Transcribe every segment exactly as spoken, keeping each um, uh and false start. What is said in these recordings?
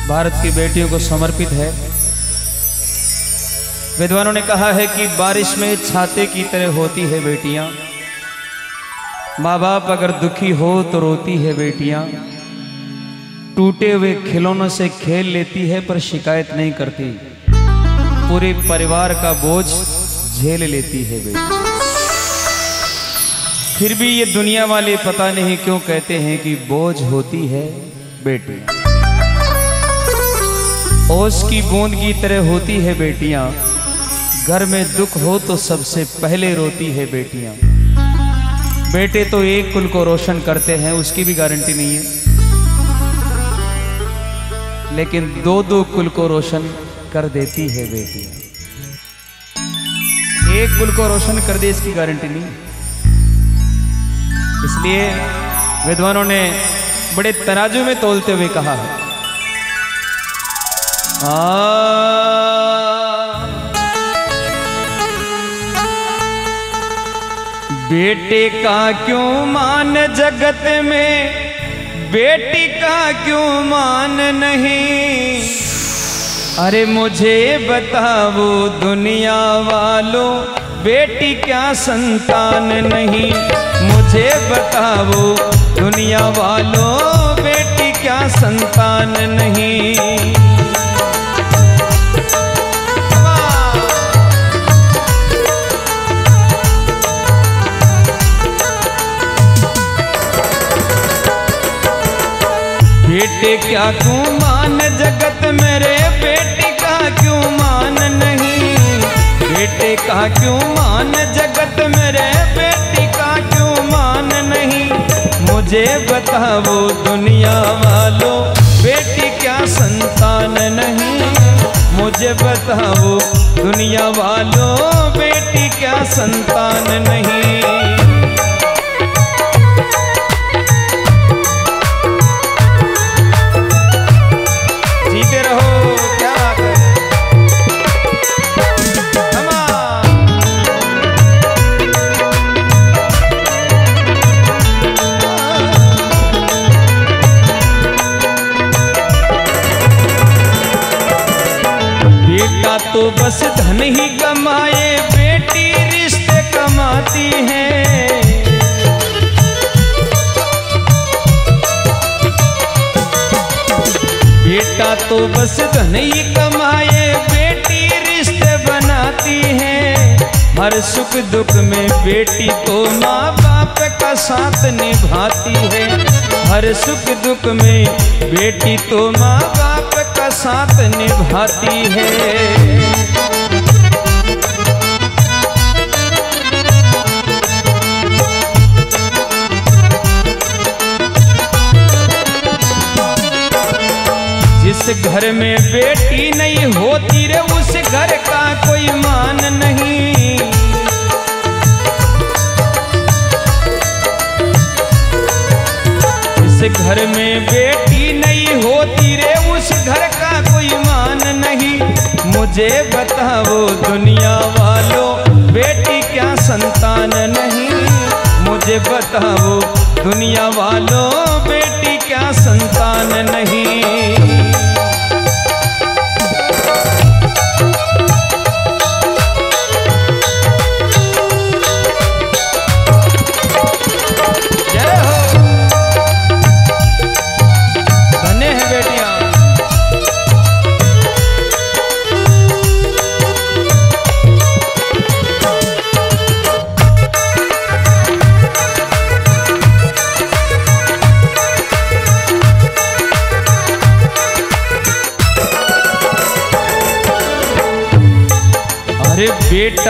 भारत की बेटियों को समर्पित है। विद्वानों ने कहा है कि बारिश में छाते की तरह होती है बेटियां, माँ बाप अगर दुखी हो तो रोती है बेटियां, टूटे हुए खिलौनों से खेल लेती है पर शिकायत नहीं करती, पूरे परिवार का बोझ झेल लेती है बेटी। फिर भी ये दुनिया वाले पता नहीं क्यों कहते हैं कि बोझ होती है बेटियां। ओस की बूंद की तरह होती है बेटियां, घर में दुख हो तो सबसे पहले रोती है बेटियां। बेटे तो एक कुल को रोशन करते हैं, उसकी भी गारंटी नहीं है, लेकिन दो दो कुल को रोशन कर देती है बेटियां। एक कुल को रोशन कर दे इसकी गारंटी नहीं। इसलिए विद्वानों ने बड़े तराजू में तोलते हुए कहा है, आ, बेटे का क्यों मान जगत में, बेटी का क्यों मान नहीं। अरे मुझे बताओ दुनिया वालों, बेटी क्या संतान नहीं। मुझे बताओ दुनिया वालों, बेटी क्या संतान नहीं। बेटे क्या क्यों मान जगत मेरे, बेटी का क्यों मान नहीं। बेटे का क्यों मान जगत मेरे, बेटी का क्यों मान नहीं। मुझे बताओ दुनिया वालों, बेटी क्या संतान नहीं। मुझे बताओ दुनिया वालों, बेटी क्या संतान नहीं। तो बस धन ही कमाए, बेटी रिश्ते कमाती है। बेटा तो बस धन ही कमाए, बेटी रिश्ते बनाती है। हर सुख दुख में बेटी तो माँ बाप का साथ निभाती है। हर सुख दुख में बेटी तो माँ बाप का साथ निभाती है। जिस घर में बेटी नहीं होती रे, उस घर का कोई मान नहीं। जिस घर में बेटी नहीं होती रे, उस घर का कोई मान नहीं। मुझे बताओ दुनिया वालों, बेटी क्या संतान नहीं। मुझे बताओ दुनिया वालों, बेटी क्या संतान नहीं। अरे बेटा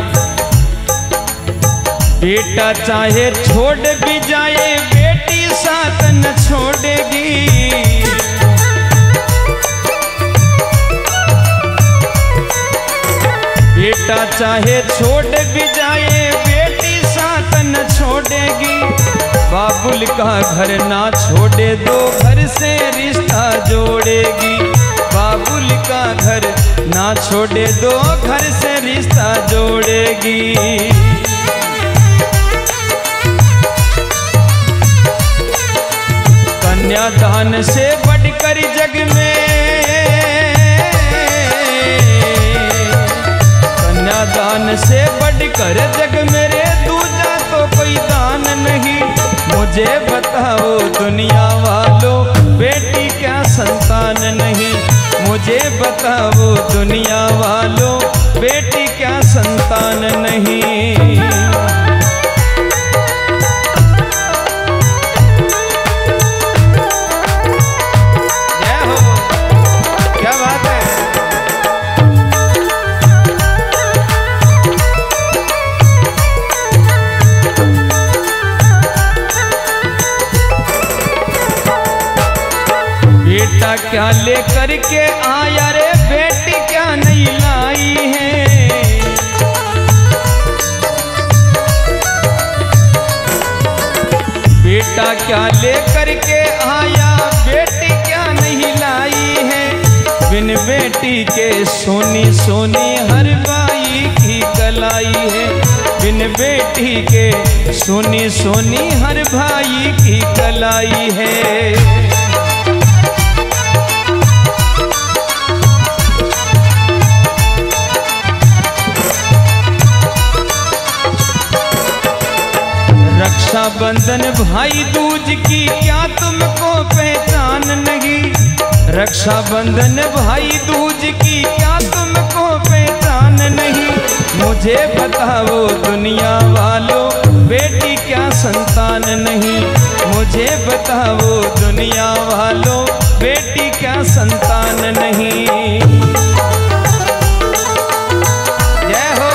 बेटा चाहे छोड़ भी जाए, बेटी साथ न छोड़ेगी। बेटा चाहे छोड़ भी जाए, बेटी साथ न छोड़ेगी। बाबुल का घर ना छोड़े, दो घर से रिश्ता जोड़ेगी। बाबुल का घर ना छोड़े, दो घर से रिश्ता जोड़ेगी। कन्यादान से बढ़कर जग में बताओ दुनिया वालों, बेटी क्या संतान नहीं। जय हो, क्या बात है। बेटा क्या लेकर के आया रे, बेटी क्या नहीं लाई है। बेटा क्या लेकर के आया, बेटी क्या नहीं लाई है। बिन बेटी के सोनी सोनी हर बाई की कलाई है। बिन बेटी के सोनी सोनी हर भाई की कलाई है। रक्षाबंधन भाई दूज की क्या तुमको पहचान नहीं। रक्षाबंधन भाई दूज की क्या तुमको पहचान नहीं। मुझे बताओ दुनिया वालों, बेटी क्या संतान नहीं। मुझे बताओ दुनिया वालों, बेटी क्या संतान नहीं। जय हो।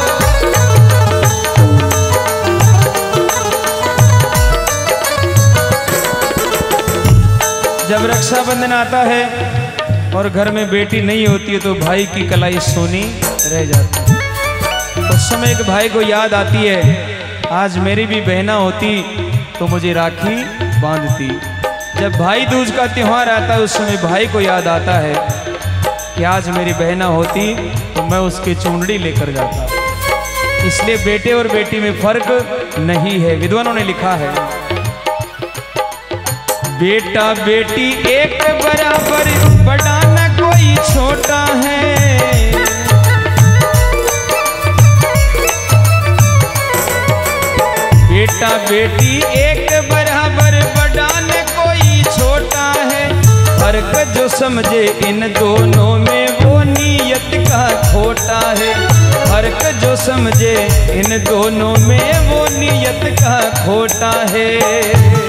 जब रक्षाबंधन आता है और घर में बेटी नहीं होती है तो भाई की कलाई सोनी रह जाती है। उस समय एक भाई को याद आती है, आज मेरी भी बहना होती तो मुझे राखी बांधती। जब भाई दूज का त्योहार आता है उस समय भाई को याद आता है कि आज मेरी बहना होती तो मैं उसकी चूंदड़ी लेकर जाता। इसलिए बेटे और बेटी में फर्क नहीं है। विद्वानों ने लिखा है, बेटा बेटी एक बराबर, बड़ा न कोई छोटा है। बेटा बेटी एक बराबर, बड़ा न कोई छोटा है। फर्क जो समझे इन दोनों में वो नीयत का खोटा है। फर्क जो समझे इन दोनों में वो नीयत का खोटा है।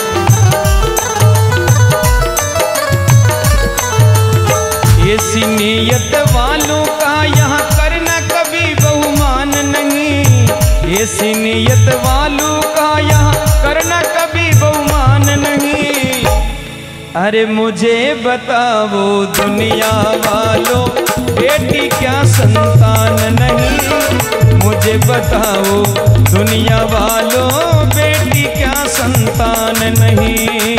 ऐसी नीयत वालों का यहाँ करना कभी बहुमान नहीं। ऐसी नीयत वालों का यहाँ करना कभी बहुमान नहीं। अरे मुझे बताओ दुनिया वालों, बेटी क्या संतान नहीं। मुझे बताओ दुनिया वालों, बेटी क्या संतान नहीं।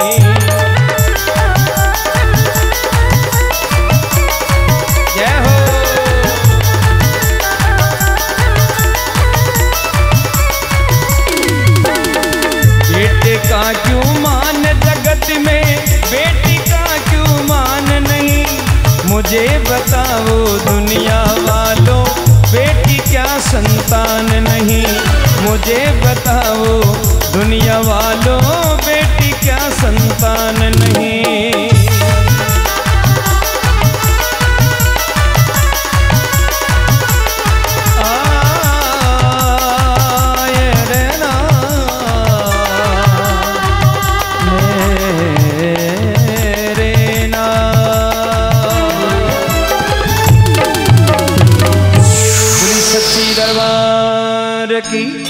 का क्यों मान जगत में, बेटी का क्यों मान नहीं। मुझे बताओ दुनिया वालों, बेटी क्या संतान नहीं। मुझे बताओ दुनिया वालों, बेटी क्या संतान नहीं। की